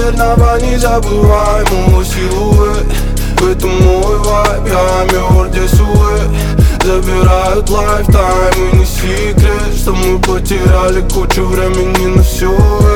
верного незабываемого силуэт. В этом мой вайб, я мертв, здесь увы. Забирают лайфтайм, и не секрет, что мы потеряли кучу времени на все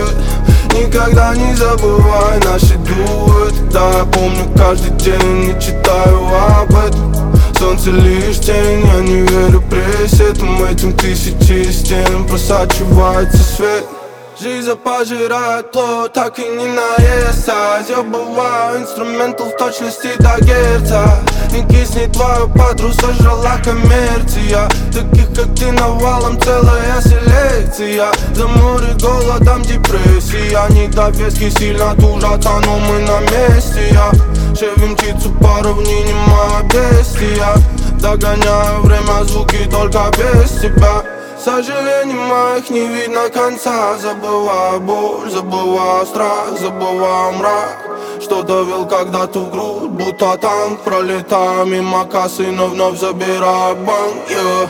это. Никогда не забывай наши дуэты. Да, я помню каждый день, не читаю об этом. Солнце лишь тень, я не верю пресетам. Этим тысячи стен просачивается свет. Жизнь пожирает плоть, так и не наесться. Я бываю инструментал в точности до герца. Не кисни, твою подругу сожрала коммерция. Таких как ты навалом целая селекция. За море голодом депрессия. Недовески сильно тужатся, но мы на месте. Я шевим птицу по равнине, моя бестия. Догоняю время, звуки только без тебя. Сожалений моих не видно конца. Забываю боль, забываю страх, забываю мрак, что довел когда-то в грудь, будто танк. Пролетаю мимо кассы, но вновь забираю банк,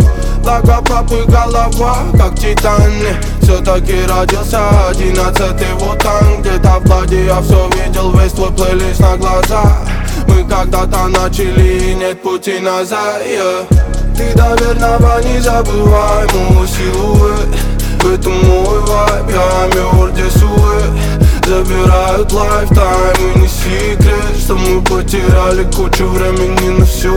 Лага папы голова, как Титаник. Все-таки родился 11-й вутанг. Где-то в ладе я все видел, весь твой плейлист на глаза. Мы когда-то начали и нет пути назад, Ты до верного незабываемого силуэт. В этом мой вайб, я мертв, здесь увы. Забирают лайфтайм, и не секрет, что мы потеряли кучу времени на все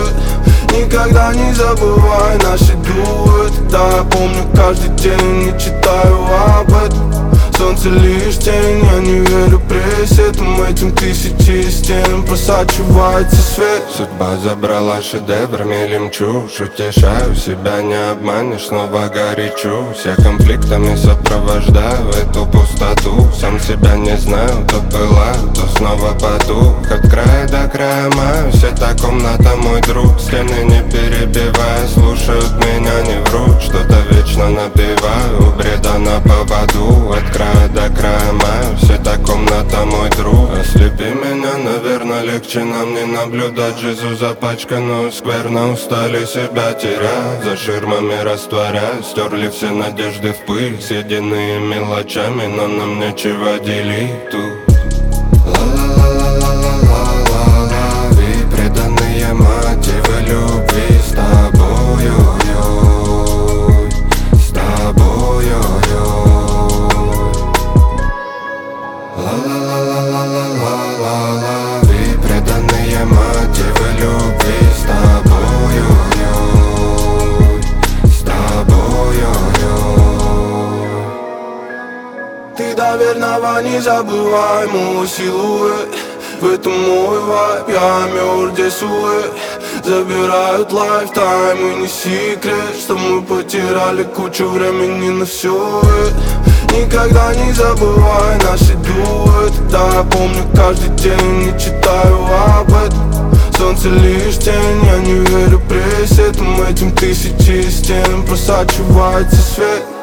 это. Никогда не забывай наши дуэты. Да, я помню каждый день, не читаю об этом. Солнце лишь тень, я не верю пресетам. Этим тысячи стен просачивается свет. Судьба забрала шедевр, мелем чушь. Утешаю себя, не обманешь, снова горячусь. Я конфликтами сопровождаю эту пустоту. Сам себя не знаю, то пылаю, то снова паду. От края до края маюсь, эта комната мой друг. Стены не перебивая, слушают меня, не врут. Что-то вечно напеваю, бреда на поводу. От края до края маюсь, эта комната мой друг. Ослепи меня, наверное, легче нам не наблюдать. Жизнь запачканную скверно, устали себя терять. За ширмами растворясь, стерли все надежды в пыль. Съеденные мелочами, но нам нечего делить тут. Ла-ла-ла-ла-ла-ла-ла-ла-ви, преданные мотивы любви с тобою, с тобою. Ла-ла-ла-ла-ла-ла-ла-ла-ви, преданные мотивы любви с тобою, с тобою. Ты до верного незабываемого силуэт. В этом мой вайб, я мертв, здесь увы. Забирают лайфтайм, и не секрет, что мы потеряли кучу времени на все это. Никогда не забывай наши дуэты. Да, я помню каждый день, не читаю об этом. Солнце лишь тень, я не верю пресетам. Этим тысячи стен просачивается свет.